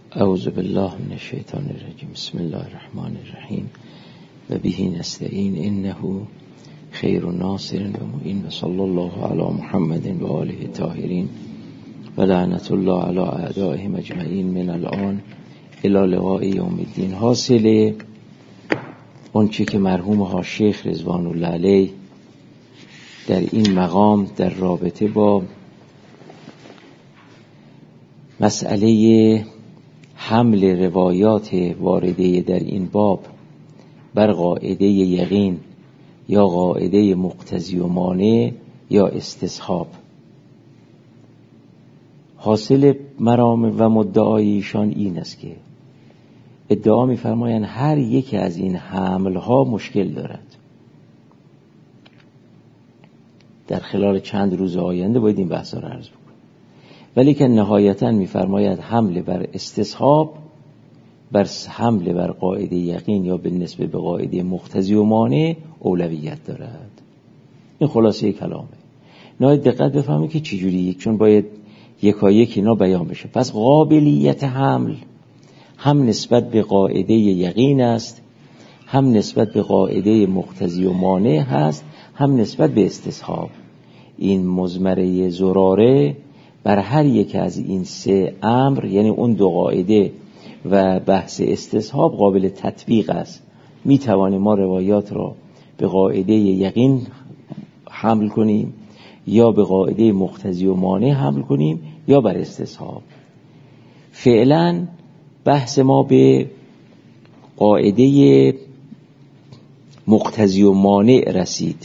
اعوذ بالله من الشیطان الرجیم. بسم الله الرحمن الرحیم و به نستعین انه خیر ناصر و معین و صلی الله علی محمد و آله الطاهرین و لعنت الله علی اعدائهم اجمعین من الان الی لقاء یوم الدین. حاصل اون چی که مرحوم ها شیخ رضوان الله علیه در این مقام در رابطه با مسئله حمل روایات وارده در این باب بر قاعده یقین یا قاعده مقتضی و مانع یا استصحاب، حاصل مرام و مدعای ایشان این است که ادعا می‌فرمایند هر یک از این حمل‌ها مشکل دارد. در خلال چند روز آینده باید این بحثا را عرض بکنم، ولی که نهایتاً می‌فرماید حمل بر استصحاب بر حمل بر قاعده یقین یا به نسبت به قاعده مقتضی و مانع اولویت دارد. این خلاصه کلامه. نهایت دقت بفهمید که چجوری، چون باید یکایک اینا بیان بشه. پس قابلیت حمل هم نسبت به قاعده یقین است، هم نسبت به قاعده مقتضی و مانع هست، هم نسبت به استصحاب. این مضمره زراره بر هر یک از این سه امر، یعنی اون دو قاعده و بحث استصحاب، قابل تطبیق است. می توانیم ما روایات را به قاعده یقین حمل کنیم یا به قاعده مقتضی و مانع حمل کنیم یا بر استصحاب. فعلا بحث ما به قاعده مقتضی و مانع رسید.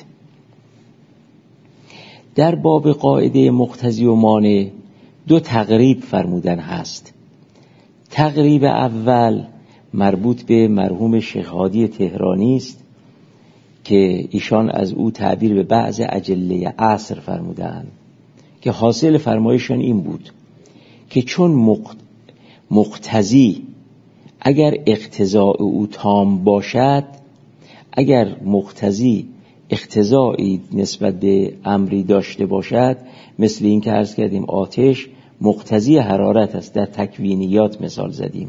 در باب قاعده مقتضی و مانع دو تقریب فرمودن هست. تقریب اول مربوط به مرحوم شیخ هادی تهرانی است که ایشان از او تعبیر به بعض اجله عصر فرمودند که حاصل فرمایشان این بود که چون مقتضی اگر اقتضاء او تام باشد، اگر مقتضی اقتضایی نسبت به امری داشته باشد، مثل این که عرض کردیم آتش مقتضی حرارت است، در تکوینیات مثال زدیم.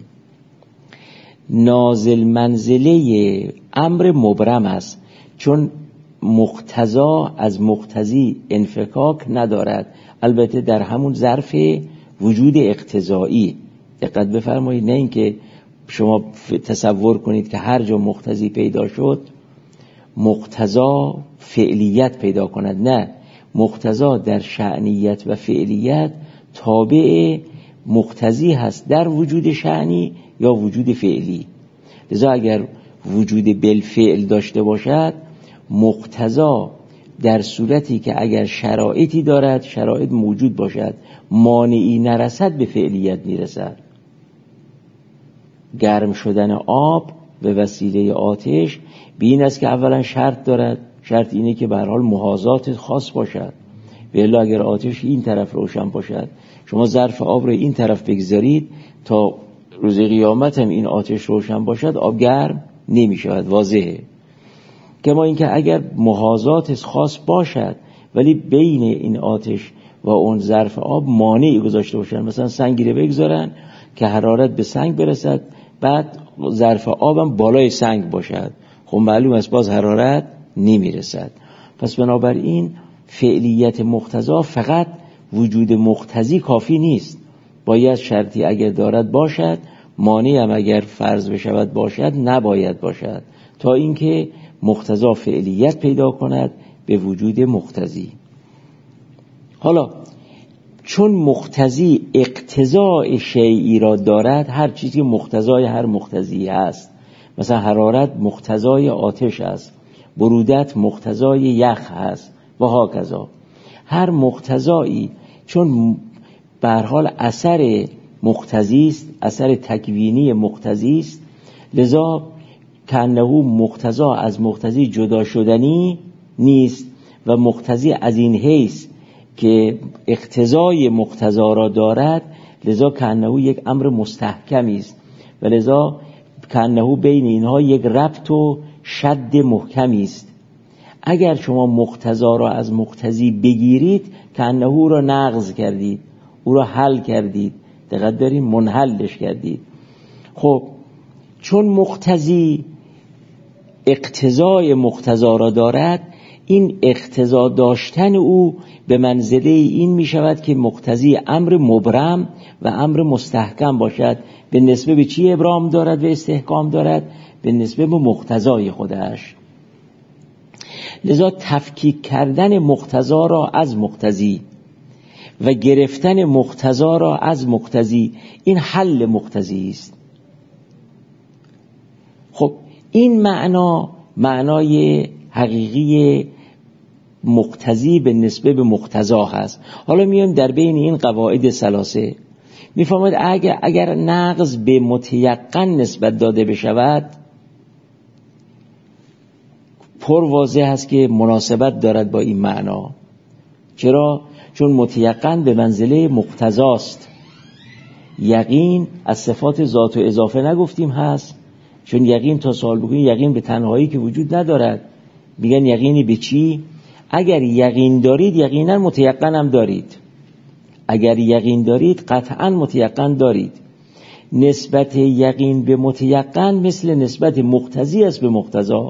نازل منزله امر مبرم است، چون مقتضا از مقتضی انفکاک ندارد، البته در همون ظرف وجود اقتضایی. دقت بفرمایید، نه اینکه شما تصور کنید که هر جا مقتضی پیدا شد مقتضا فعلیت پیدا کند. نه، مقتضا در شأنیت و فعلیت تابع مقتضی هست در وجود شأنی یا وجود فعلی. لذا اگر وجود بالفعل داشته باشد، مقتضا در صورتی که اگر شرایطی دارد، شرایط موجود باشد، مانعی نرسد، به فعلیت میرسد. گرم شدن آب به وسیله آتش به این است که اولا شرط دارد. شرط اینه که به هر حال محاذات خاص باشد. و الا اگر آتش این طرف روشن باشد، شما ظرف آب رو این طرف بگذارید تا روز قیامت هم این آتش روشن باشد، آب گرم نمی شود. واضحه. کما اینکه اگر محاذات خاص باشد ولی بین این آتش و اون ظرف آب مانعی گذاشته باشن، مثلا سنگی رو بگذارن که حرارت به سنگ برسد، بعد ظرف آبم بالای سنگ باشد، خب معلوم است باز حرارت نمی رسد. پس بنابراین فعلیت مقتضا فقط وجود مقتضی کافی نیست، باید شرطی اگر دارد باشد، مانعی هم اگر فرض بشود باشد نباید باشد، تا اینکه مقتضا فعلیت پیدا کند به وجود مقتضی. حالا چون مقتضی اقتضاء شیئی را دارد، هر چیزی مقتضای هر مقتضی هست. مثلا حرارت مقتضای آتش است، برودت مقتضای یخ هست و هاکذا. هر مقتضایی چون به هر حال اثر مقتضی است، اثر تکوینی مقتضی است، لذا کانه مقتضا از مقتضی جدا شدنی نیست و مقتضی از این حیث که اقتضای مقتضا را دارد، لذا کانه یک امر مستحکمی است و لذا کانه بین اینها یک ربط و شد محکمی است. اگر شما مقتضا را از مقتضی بگیرید، کانه او را نقض کردید، او را حل کردید، دقت دارین، منحلش کردید. خب چون مقتضی اقتضای مقتضا را دارد، این اقتضا داشتن او به منزله این می شود که مقتضی امر مبرم و امر مستحکم باشد. به نسبه به چی ابرام دارد و استحکام دارد؟ به نسبه به مقتضای خودش. لذا تفکیک کردن مقتضا را از مقتضی و گرفتن مقتضا را از مقتضی، این حل مقتضی است. خب این معنای حقیقی مقتضی به نسبه به مقتضا هست. حالا میایم در بین این قواعد ثلاثه میفهمید اگر نقض به متیقن نسبت داده بشود، پر واضح هست که مناسبت دارد با این معنا. چرا؟ چون متیقن به منزله مقتضاست. یقین از صفات ذات و اضافه نگفتیم هست، چون یقین تا سوال بکنید یقین به تنهایی که وجود ندارد. میگن یقینی به چی؟ اگر یقین دارید یقینا متیقن هم دارید. اگر یقین دارید قطعا متیقن دارید. نسبت یقین به متیقن مثل نسبت مقتضی است به مقتضا.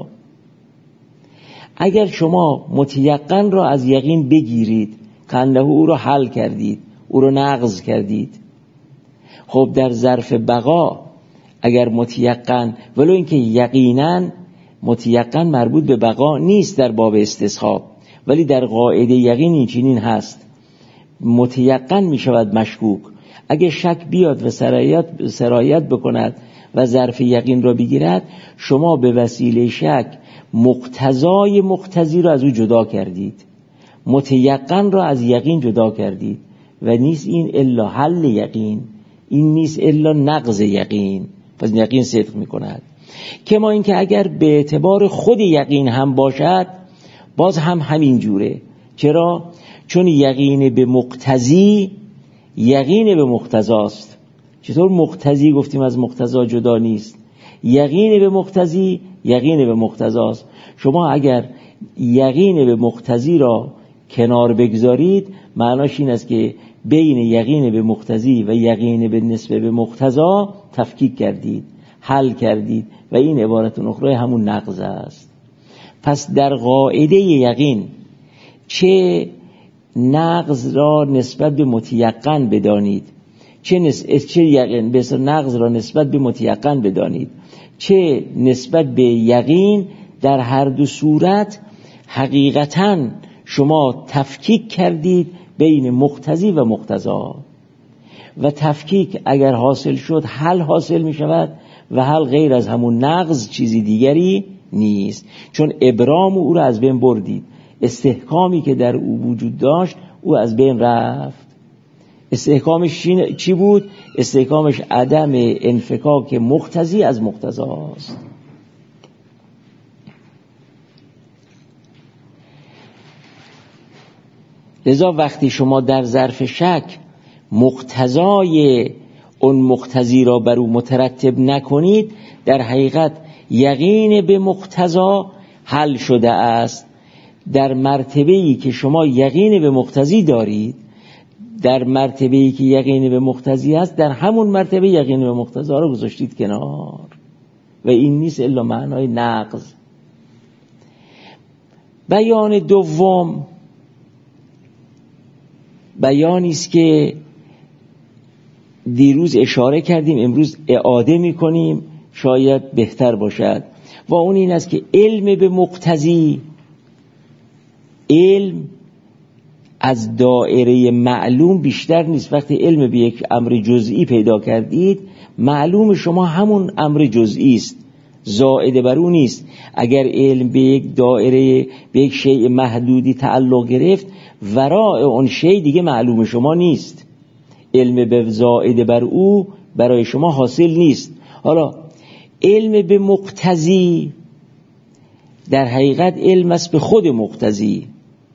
اگر شما متیقن را از یقین بگیرید، کنده او را حل کردید، او را نقض کردید. خب در ظرف بقا اگر متیقن، ولو اینکه یقینا متیقن مربوط به بقا نیست در باب استصحاب، ولی در قاعده یقین این چنین هست، متیقن می شود مشکوک. اگه شک بیاد و سرایت بکند و ظرف یقین را بگیرد، شما به وسیله شک مقتضای مقتضی را از او جدا کردید، متیقن را از یقین جدا کردید و نیست این الا حل یقین، این نیست الا نقض یقین. پس یقین صدق می کند. که ما این که اگر به اعتبار خود یقین هم باشد باز هم همین جوره. چرا؟ چون یقین به مقتضی یقین به مقتضاست. چطور مقتضی گفتیم از مقتضا جدا نیست؟ یقین به مقتضی یقین به مقتضاست. شما اگر یقین به مقتضی را کنار بگذارید، معناش این است که بین یقین به مقتضی و یقین به نسبه به مقتضا تفکیک کردید، حل کردید و این عبارت اخرى همون نقض است. پس در قاعده یقین چه نقض را نسبت به متیقن بدانید، چه یقین به نقض را نسبت به متیقن بدانید، چه نسبت به یقین، در هر دو صورت حقیقتاً شما تفکیک کردید بین مقتضی و مقتضا. و تفکیک اگر حاصل شد حل حاصل می شود و حل غیر از همون نقض چیزی دیگری نیست. چون ابرام او را از بین بردید، استحکامی که در او وجود داشت او از بین رفت. استحکامش چی بود؟ استحکامش عدم انفکاک مقتضی از مقتضاست. لذا وقتی شما در ظرف شک مقتضای اون مقتضی را بر او مترتب نکنید، در حقیقت یقین به مقتضا حل شده است. در مرتبه‌ای که شما یقین به مقتضی دارید، در مرتبه‌ای که یقین به مقتضی است، در همون مرتبه یقین به مقتضا را گذاشتید کنار و این نیست الا معنای نقض. بیان دوم بیانی است که دیروز اشاره کردیم، امروز اعاده می‌کنیم، شاید بهتر باشد، و اون این است که علم به مقتضی، علم از دایره معلوم بیشتر نیست. وقتی علم به یک امر جزئی پیدا کردید، معلوم شما همون امر جزئی است، زائد بر اون نیست. اگر علم به یک دایره، به یک شیء محدودی تعلق گرفت، ورای اون شیء دیگه معلوم شما نیست، علم به زائد بر او برای شما حاصل نیست. حالا علم به مقتضی در حقیقت علم است به خود مقتضی.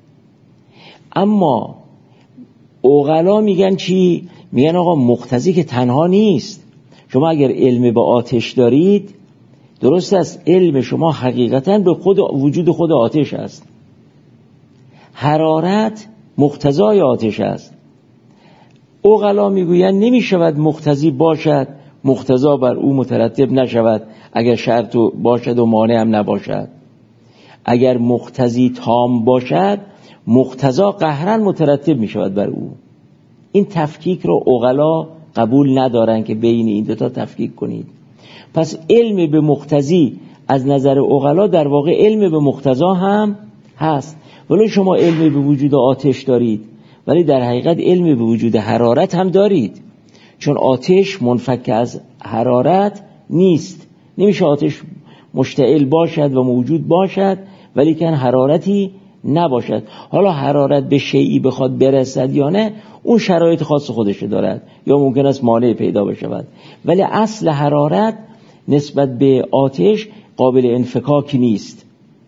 اما عقلا میگن چی؟ میگن آقا مقتضی که تنها نیست. شما اگر علم به آتش دارید، درست است علم شما حقیقتا به خود وجود خود آتش است. حرارت مقتضای آتش است. عقلا میگویند نمی شود مقتضی باشد مقتضا بر او مترتب نشود اگر شرط باشد و مانع هم نباشد. اگر مقتضی تام باشد مقتضا قهرا مترتب می شود بر او. این تفکیک رو عقلا قبول ندارن که بین این دوتا تفکیک کنید. پس علم به مقتضی از نظر عقلا در واقع علم به مقتضا هم هست. ولی شما علم به وجود آتش دارید ولی در حقیقت علم به وجود حرارت هم دارید، چون آتش منفک از حرارت نیست. نمیشه آتش مشتعل باشد و موجود باشد ولی که حرارتی نباشد. حالا حرارت به شیئی بخواد برسد یا نه اون شرایط خاص خودش دارد یا ممکن است مانع پیدا بشود، ولی اصل حرارت نسبت به آتش قابل انفکاک نیست.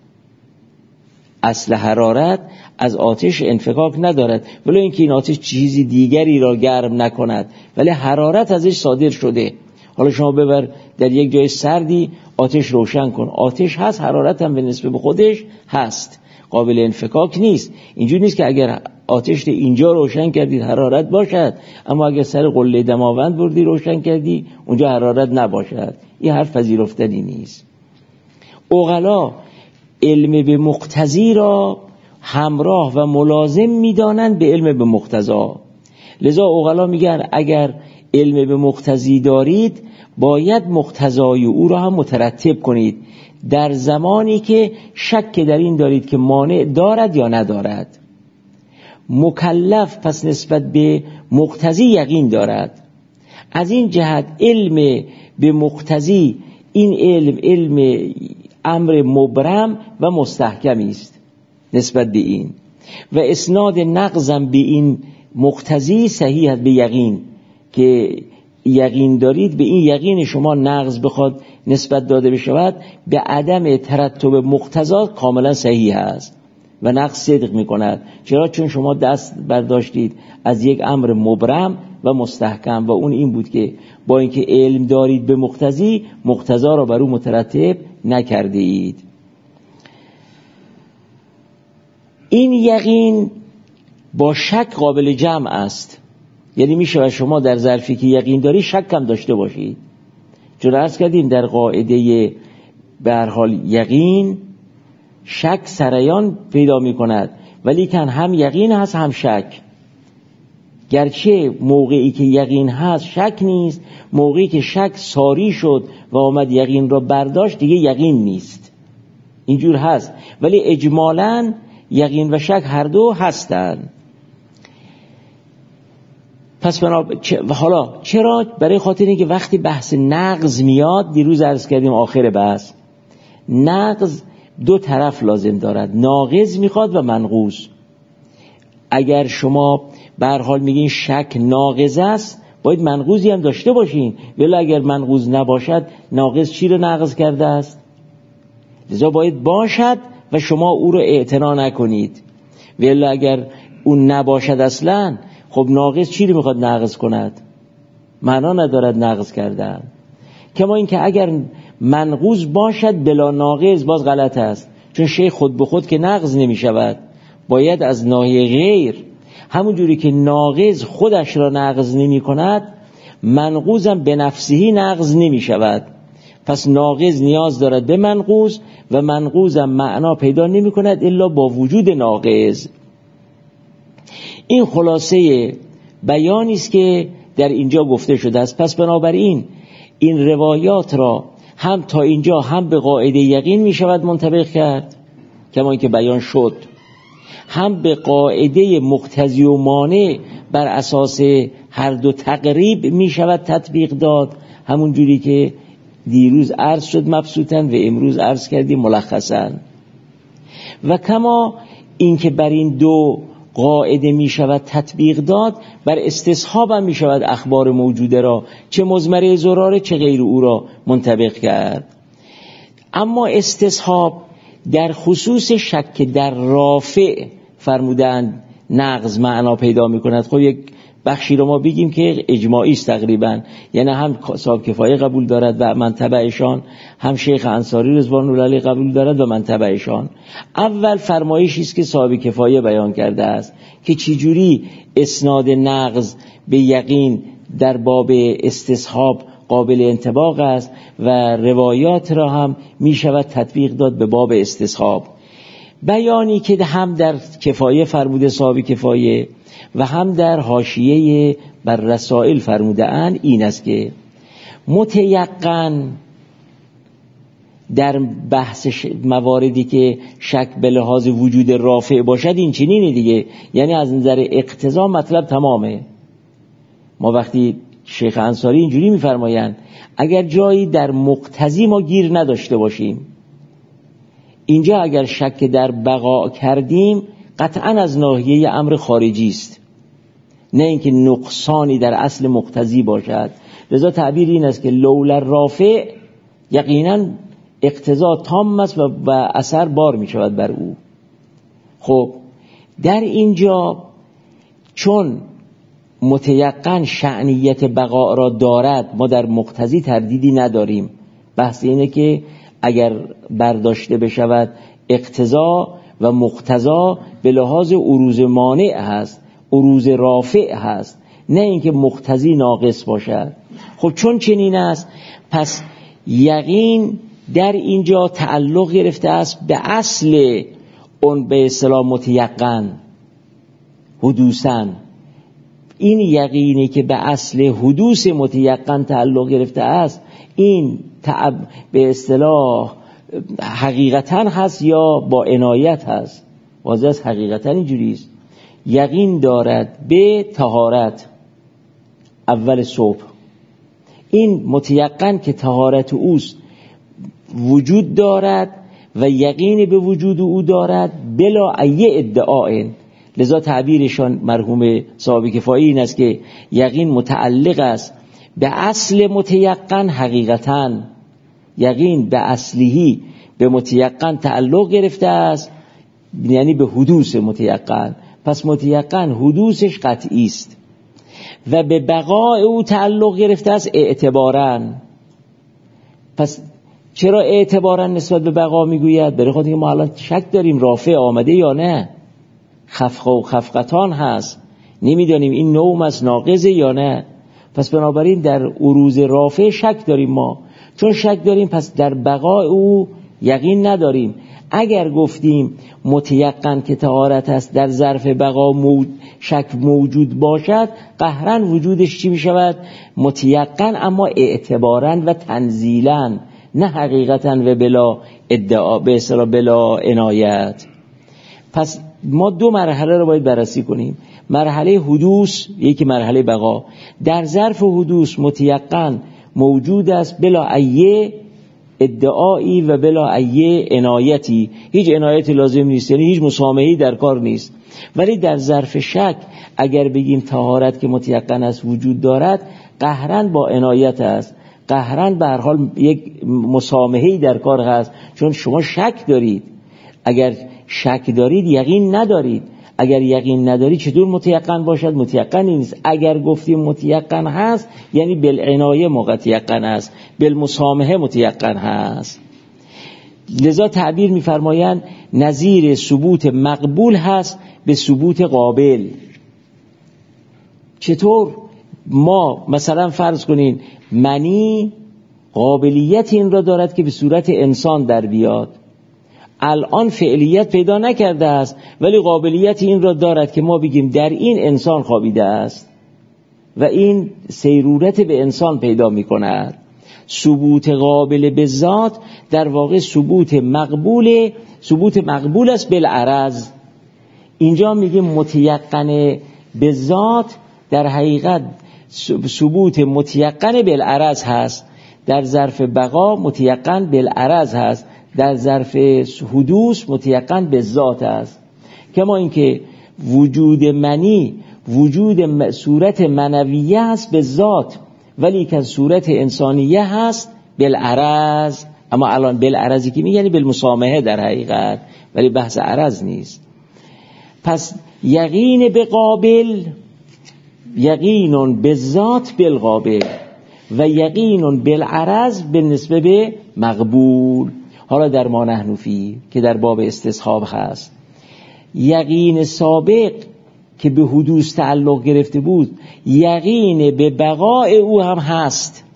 اصل حرارت از آتش انفکاک ندارد، ولی اینکه این آتش چیزی دیگری را گرم نکند ولی حرارت ازش صادر شده. حالا شما ببر در یک جای سردی آتش روشن کن، آتش هست، حرارت هم به نسبت به خودش هست، قابل انفکاک نیست. اینجوری نیست که اگر آتش اینجا روشن کردید حرارت باشد اما اگر سر قله دماوند بردی روشن کردی اونجا حرارت نباشد. این حرف پذیرفتنی نیست. عقلا علم به مقتضی را همراه و ملازم میدانند به علم به مقتضا. لذا عقلا میگن اگر علم به مقتضی دارید باید مقتضای او را هم مترتب کنید در زمانی که شک در این دارید که مانع دارد یا ندارد. مکلف پس نسبت به مقتضی یقین دارد. از این جهت علم به مقتضی این علم امر مبرم و مستحکمی است نسبت به این، و اسناد نقضم به این مقتضی صحیح است به یقین که یقین دارید. به این یقین شما نقض بخواد نسبت داده بشود به عدم ترتب مقتضا کاملا صحیح است و نقض صدق می کند. چرا؟ چون شما دست برداشتید از یک امر مبرم و مستحکم و اون این بود که با اینکه علم دارید به مقتضی مقتضا را بر او مترتب نکرده اید. این یقین با شک قابل جمع است، یعنی می شود شما در ظرفی که یقین داری شک هم داشته باشید. چون عرض کردیم در قاعده به هر حال یقین شک سریان پیدا می کند ولی کن هم یقین هست هم شک. گرچه موقعی که یقین هست شک نیست، موقعی که شک ساری شد و آمد یقین را برداشت دیگه یقین نیست. اینجور هست، ولی اجمالاً یقین و شک هر دو هستند. پس حالا چرا؟ برای خاطر اینکه وقتی بحث نقض میاد، دیروز عرض کردیم آخر بحث، نقض دو طرف لازم دارد، ناقض میخواد و منقوص. اگر شما به هر حال میگین شک ناقض است باید منقوضی هم داشته باشین، ولی اگر منقوض نباشد ناقض چی رو نقض کرده است؟ لذا باید باشد و شما او رو اعتنا نکنید، ولی اگر اون نباشد اصلا خب ناقض چی رو میخواد نقض کند؟ معنا ندارد نقض کردن. کما این که اگر منقوض باشد بلا ناقض باز غلط است، چون شیء خود به خود که نقض نمی شود، باید از ناحیه غیر. همون جوری که ناقض خودش را نقض نمی کند منقوض هم به نفسهی نقض نمی شود. پس ناقض نیاز دارد به منقوض و منقوض هم معنا پیدا نمی کند الا با وجود ناقض. این خلاصه بیانی است که در اینجا گفته شده است. پس بنابراین این روایات را هم تا اینجا هم به قاعده یقین می شود منطبق کرد کما اینکه بیان شد، هم به قاعده مقتضی و مانع بر اساس هر دو تقریب می شود تطبیق داد، همون جوری که دیروز عرض شد مبسوطاً و امروز عرض کردیم ملخصاً. و کما اینکه بر این دو قاعده می شود تطبیق داد، بر استصحاب هم می شود اخبار موجوده را چه مضمره زراره چه غیر او را منطبق کرد. اما استصحاب در خصوص شک در رافع فرمودند نقض معنا پیدا می کند. خب یک بخشی رو ما بگیم که اجماعی است تقریبا، یعنی هم صاحب کفایه قبول دارد و من تبعشان، هم شیخ انصاری رضوان الله علیه قبول دارد و من تبعشان. اول فرمایشی است که صاحب کفایه بیان کرده است که چجوری اسناد نقض به یقین در باب استصحاب قابل انطباق است و روایات را هم می شود تطبیق داد به باب استصحاب. بیانی که هم در کفایه فرموده صاحب کفایه و هم در حاشیه بر رسائل فرموده اند این است که متیقن در بحث مواردی که شک به لحاظ وجود رافع باشد این چنینه دیگه، یعنی از نظر اقتضا مطلب تمامه. ما وقتی شیخ انصاری اینجوری میفرمایند اگر جایی در مقتضی ما گیر نداشته باشیم، اینجا اگر شک در بقا کردیم قطعا از ناحیه امر خارجی است، نه اینکه نقصانی در اصل مقتضی باشد. لذا تعبیر این است که لولا رافع یقینا اقتضا تام است و اثر بار می شود بر او. خب در اینجا چون متیقن شأنیت بقا را دارد، ما در مقتضی تردیدی نداریم. بحث اینه که اگر برداشته بشود اقتضا و مقتضا به لحاظ عروض مانع هست، عروض رافع هست، نه اینکه مقتضی ناقص باشد. خب چون چنین است پس یقین در اینجا تعلق گرفته است به اصل اون به اصطلاح متیقن حدوثاً. این یقینی که به اصل حدوث متیقن تعلق گرفته است این به اصطلاح حقیقتاً هست یا با عنایت هست؟ واضح است حقیقتاً اینجوری است. یقین دارد به طهارت اول صبح، این متیقن که طهارت اوست وجود دارد و یقین به وجود او دارد بلا ای ادعاء. لذا تعبیرشان مرحوم صاحب کفایی این است که یقین متعلق است به اصل متیقن حقیقتاً، یقین به اصلیه به متیقن تعلق گرفته است، یعنی به حدوث متیقن. پس متیقن حدوثش قطعی است و به بقای او تعلق گرفته است اعتباراً. پس چرا اعتباراً نسبت به بقا میگوید؟ برای خاطر اینکه ما الان شک داریم رافع آمده یا نه، خفقه و خفقتان هست، نمیدانیم این نوم از ناقضه یا نه. پس بنابراین در عروض رافع شک داریم ما. چون شک داریم پس در بقای او یقین نداریم. اگر گفتیم متیقن که طهارت است در ظرف بقا شک موجود باشد، قهرن وجودش چی می شود؟ متیقن، اما اعتبارن و تنزیلن، نه حقیقتا و بلا ادعا، به اصطلاح بلا عنایت. پس ما دو مرحله رو باید بررسی کنیم. مرحله حدوث، یکی مرحله بقا. در ظرف حدوث متیقن موجود است بلا ای ادعایی و بلا ای عنایتی، هیچ عنایتی لازم نیست، یعنی هیچ مسامحه‌ای در کار نیست. ولی در ظرف شک اگر بگیم طهارت که متیقن است وجود دارد، قهرن با عنایت است، قهرن به هر حال یک مسامحه‌ای در کار هست، چون شما شک دارید. اگر شک دارید یقین ندارید. اگر یقین نداری چطور متیقن باشد؟ متیقن نیست. اگر گفتیم متیقن هست یعنی بالعنایه متیقن است، بالمسامحه متیقن هست. لذا تعبیر می‌فرمایند نظیر ثبوت مقبول هست به ثبوت قابل. چطور؟ ما مثلا فرض کنین منی قابلیت این را دارد که به صورت انسان در بیاد، الان فعلیت پیدا نکرده است ولی قابلیت این را دارد که ما بگیم در این انسان خوابیده است و این سیرورت به انسان پیدا می کند. ثبوت قابل به ذات در واقع ثبوت مقبول است بالعرض. اینجا میگیم متیقن به ذات در حقیقت ثبوت متیقن بالعرض هست، در ظرف بقا متیقن بالعرض هست، در ظرف حدوث متیقن به ذات است. کما اینکه وجود منی وجود صورت منویه است به ذات، ولی که صورت انسانیه هست بالعرض. اما الان بالعرضی که میگه یعنی بالمسامحه در حقیقت، ولی بحث عرض نیست. پس یقین به قابل یقین بالذات بالقابل و یقین بالعرض بالنسبه به مقبول. حالا در ما نحن فیه که در باب استصحاب هست، یقین سابق که به حدوث تعلق گرفته بود یقین به بقای او هم هست.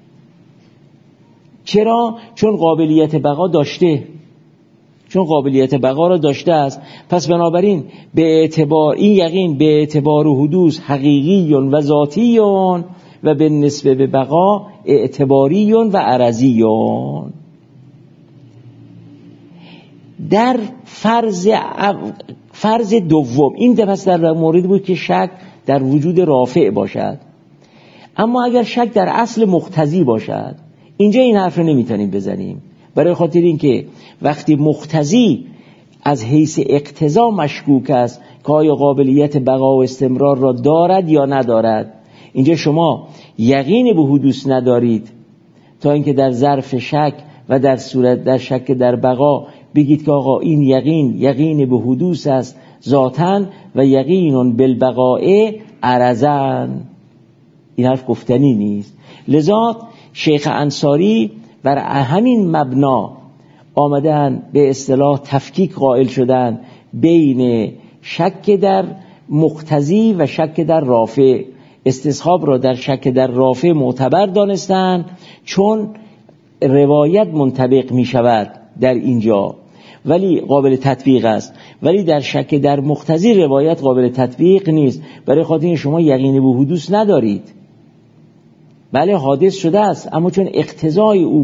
چرا؟ چون قابلیت بقا داشته، چون قابلیت بقا را داشته است. پس بنابراین به اعتبار این یقین به اعتبار حدوث حقیقی و ذاتی و به نسبه به بقا اعتباری و عرضی. در فرض دوم این پس در مورد بود که شک در وجود رافع باشد. اما اگر شک در اصل مقتضی باشد، اینجا این حرف رو نمیتونیم بزنیم، برای خاطر این که وقتی مقتضی از حیث اقتضا مشکوک است که آیا قابلیت بقا و استمرار را دارد یا ندارد، اینجا شما یقین به حدوث ندارید تا اینکه در ظرف شک و در صورت در شک در بقا بگید که آقا این یقین به حدوث است ذاتاً و یقین بالبقاء عرضاً. این حرف گفتنی نیست. لذا شیخ انصاری بر همین مبنا آمدن به اصطلاح تفکیک قائل شدن بین شک در مقتضی و شک در رافع. استصحاب را در شک در رافع معتبر دانستن چون روایت منطبق می شود در اینجا، ولی قابل تطبیق است، ولی در شک در مقتضی روایت قابل تطبیق نیست. برای خاطر این شما یقین به حدوث ندارید. بله حادث شده است، اما چون اقتضای او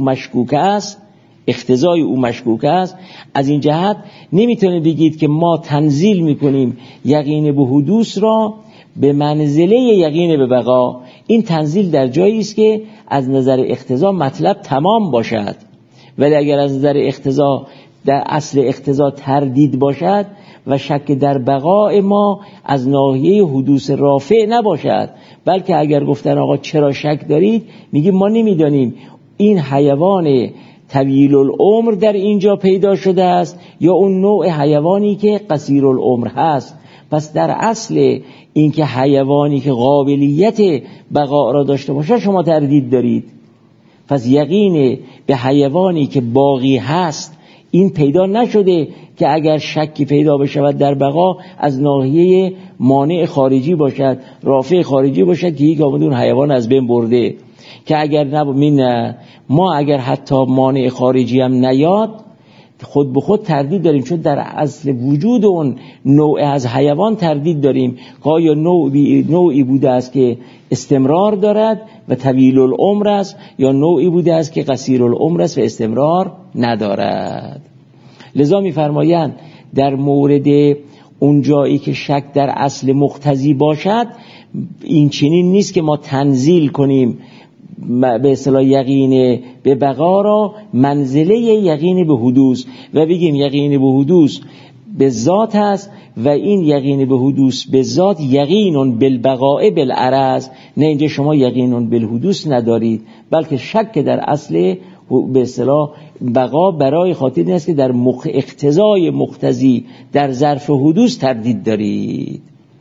مشکوک است، از این جهت نمیتونه بگید که ما تنزیل میکنیم یقین به حدوث را به منزله یقین به بقا. این تنزیل در جایی است که از نظر اقتضا مطلب تمام باشد، ولی اگر از نظر اقتضا در اصل اقتضا تردید باشد و شک در بقای ما از ناحیه حدوث رافع نباشد، بلکه اگر گفتن آقا چرا شک دارید، میگیم ما نمیدانیم این حیوان طویل العمر در اینجا پیدا شده است یا اون نوع حیوانی که قصیر العمر هست. پس در اصل این که حیوانی که قابلیت بقا را داشته باشه شما تردید دارید. پس یقین به حیوانی که باقی هست این پیدا نشده که اگر شکی پیدا بشود در بقا از ناحیه مانع خارجی باشد، رافع خارجی باشد که یک آمده اون حیوان از بین برده. که اگر ما اگر حتی مانع خارجی هم نیاد خود به خود تردید داریم، چون در اصل وجود اون نوع از حیوان تردید داریم که آیا نوعی بوده است که استمرار دارد و طویل العمر است یا نوعی بوده است که قصیر العمر است و استمرار ندارد. لذا می‌فرمایند در مورد اون جایی که شک در اصل مقتضی باشد این چنین نیست که ما تنزیل کنیم به اصطلاح یقین به بقا را منزله یقین به حدوث و بگیم یقین به حدوث به ذات است و این یقین به حدوث به ذات یقین بالبقاء بالعرض. نه، اینجا شما یقین بالحدوث ندارید، بلکه شک در اصل به اصطلاح بقا برای خاطر این است که در اقتضای مقتضی در ظرف حدوث تردید دارید.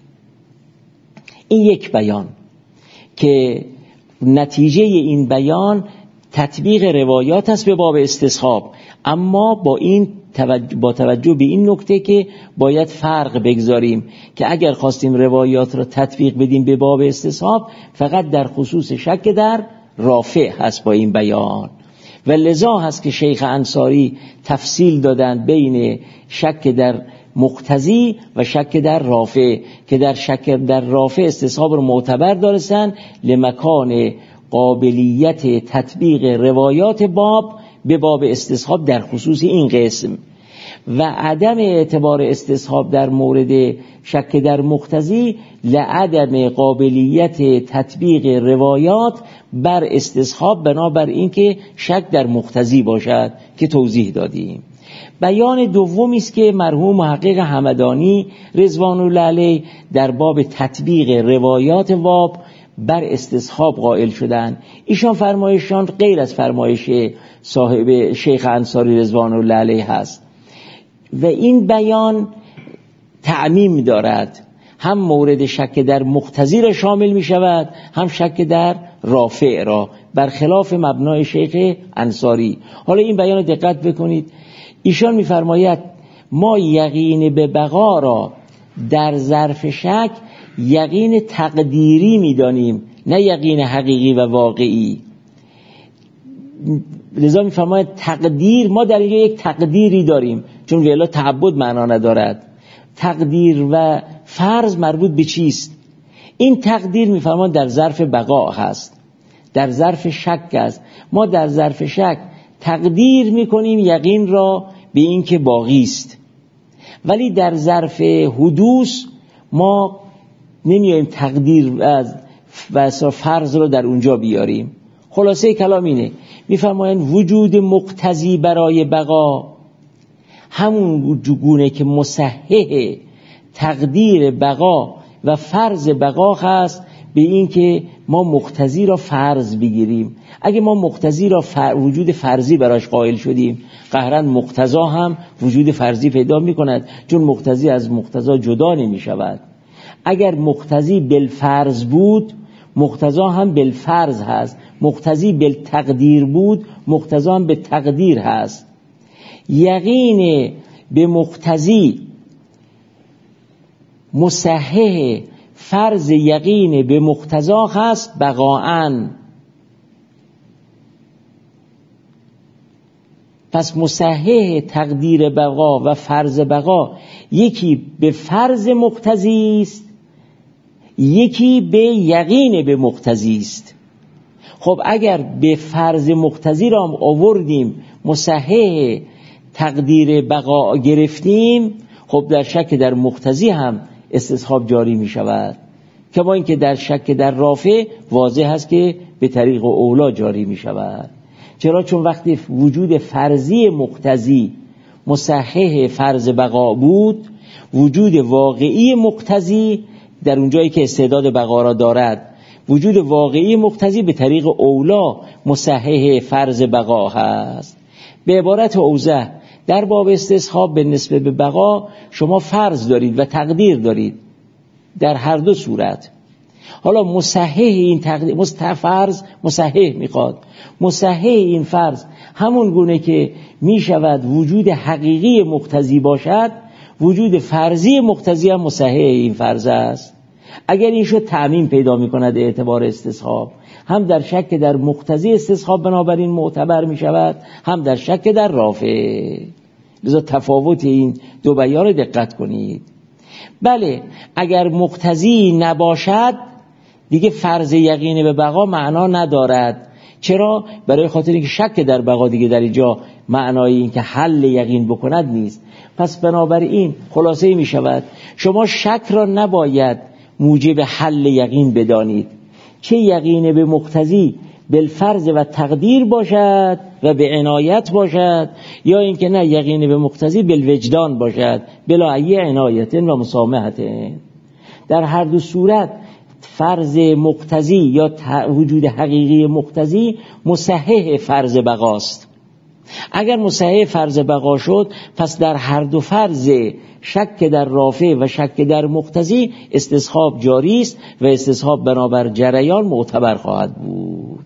این یک بیان که نتیجه این بیان تطبیق روایات است به باب استصحاب، اما با توجه به این نکته که باید فرق بگذاریم که اگر خواستیم روایات را تطبیق بدیم به باب استصحاب فقط در خصوص شک در رافع هست با این بیان، و لذا هست که شیخ انصاری تفصیل دادند بین شک در مقتضی و شک در رافع، که در شک در رافع استصحاب رو معتبر دارستن لمکان قابلیت تطبیق روایات باب به باب استصحاب در خصوص این قسم، و عدم اعتبار استصحاب در مورد شک در مقتضی لعدم قابلیت تطبیق روایات بر استصحاب بنابر این که شک در مقتضی باشد که توضیح دادیم. بیان دومی است که مرحوم محقق همدانی رضوان الله علیه در باب تطبیق روایات باب بر استصحاب قائل شدند. ایشان فرمایشان غیر از فرمایش صاحب شیخ انصاری رضوان الله علیه هست و این بیان تعمیم دارد. هم مورد شک در مقتضی را شامل می شود، هم شک در رافع را، برخلاف مبنای شیخ انصاری. حالا این بیان دقت بکنید، ایشان می‌فرماید ما یقین به بقا را در ظرف شک یقین تقدیری می‌دانیم، نه یقین حقیقی و واقعی. لذا می‌فرماید تقدیر، ما در اینجا یک تقدیری داریم، چون ولا تعبد معنا ندارد. تقدیر و فرض مربوط به چیست؟ این تقدیر می‌فرماید در ظرف بقا هست، در ظرف شک است. ما در ظرف شک تقدیر می‌کنیم یقین را به این که باقی است، ولی در ظرف حدوث ما نمیایم تقدیر از فرض رو در اونجا بیاریم. خلاصه کلام اینه، میفرمایند وجود مقتضی برای بقا همون گونه که مصحح تقدیر بقا و فرض بقا هست به این که ما مقتضی را فرض بگیریم. اگه ما مقتضی را وجود فرضی براش قائل شدیم، قهرن مقتضا هم وجود فرضی پیدا می کند، چون مقتضی از مقتضا جدا نمی شود. اگر مقتضی بالفرض بود، مقتضا هم بالفرض هست. مقتضی بالتقدیر بود، مقتضا هم به تقدیر هست. یقین به مقتضی مصحح فرض یقین به مقتضا هست بقاءً. پس مصحح تقدیر بقا و فرض بقا یکی به فرض مقتضی است، یکی به یقین به مقتضی است. خب اگر به فرض مقتضی را آوردیم، مصحح تقدیر بقا گرفتیم، خب در شک در مقتضی هم استصحاب جاری می شود، که با اینکه در شک در رافع واضح هست که به طریق اولا جاری می شود. چرا؟ چون وقتی وجود فرضی مقتضی مصحح فرض بقا بود، وجود واقعی مقتضی در اونجایی که استعداد بقا را دارد، وجود واقعی مقتضی به طریق اولا مصحح فرض بقا هست. به عبارت اوضح، در باب استصحاب به نسبت به بقا شما فرض دارید و تقدیر دارید در هر دو صورت. حالا مصحح این تقدیر، فرض مصحح میخواد، مصحح این فرض همون گونه که میشود وجود حقیقی مقتضی باشد، وجود فرضی مقتضی هم مصحح این فرض است. اگر این شد تعمیم پیدا میکند اعتبار استصحاب، هم در شک در مقتضی استصحاب بنابراین معتبر میشود، هم در شک در رافع. لذا تفاوت این دو بیان دقت کنید. بله، اگر مقتضی نباشد دیگه فرض یقین به بقا معنا ندارد. چرا؟ برای خاطر اینکه شک در بقا دیگه در اینجا معنای این که حل یقین بکند نیست. پس بنابراین خلاصه می شود شما شک را نباید موجب حل یقین بدانید، چه یقین به مقتضی بالفرض و تقدیر باشد و به عنایت باشد، یا اینکه نه یقین به مقتضی بالوجدان باشد بلا ای عنایت و مسامحت. در هر دو صورت فرض مقتضی یا وجود حقیقی مقتضی مصحح فرض بقاست. اگر مصحح فرض بقا شد، پس در هر دو فرض شک در رافع و شک در مقتضی استصحاب جاری است و استصحاب بنابر جریان معتبر خواهد بود.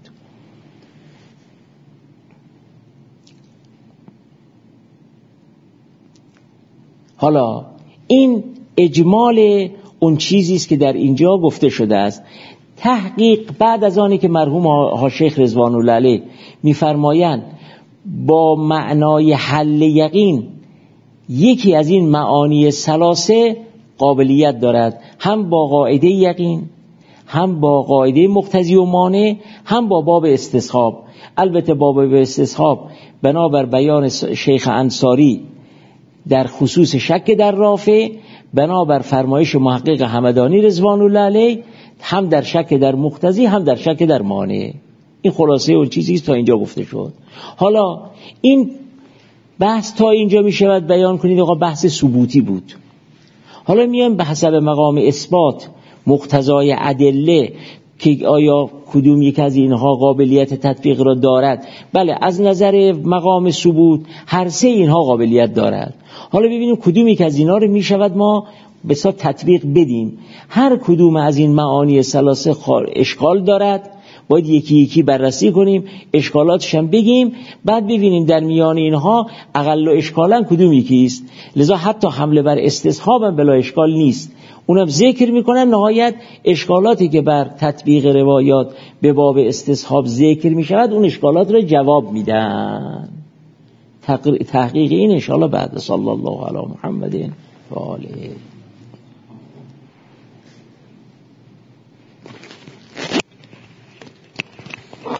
حالا این اجمال اون چیزی است که در اینجا گفته شده است. تحقیق بعد از آنی که مرحوم ها شیخ رضوان الله علیه می‌فرمایند با معنای حل یقین یکی از این معانی ثلاثه قابلیت دارد، هم با قاعده یقین، هم با قاعده مقتضی و مانع، هم با باب استصحاب. البته باب استصحاب بنابر بیان شیخ انصاری در خصوص شک در رافع، بنابر فرمایش محقق همدانی رضوان الله علیه، هم در شک در مقتضی هم در شک در مانع. این خلاصه اون چیزی است تا اینجا گفته شد. حالا این بحث تا اینجا می شود بیان کنید آقا بحث ثبوتی بود. حالا میایم به حسب مقام اثبات مقتضای ادله که آیا کدوم یک از اینها قابلیت تطبیق را دارد. بله، از نظر مقام ثبوت هر سه اینها قابلیت دارد. حالا ببینیم کدوم یک از اینها رو می شود ما بسیار تطبیق بدیم. هر کدوم از این معانی ثلاثه اشکال دارد، باید یکی یکی بررسی کنیم، اشکالاتش هم بگیم، بعد ببینیم در میان اینها اقل و اشکالا کدوم یکی است. لذا حتی حمله بر استصحاب هم بلا اشکال نیست، اونم ذکر میکنن. نهایت اشکالاتی که بر تطبیق روایات به باب استصحاب ذکر میشود، اون اشکالات را جواب میدن. تحقیق این انشاءالله بعد. صلی الله علی محمد و آله.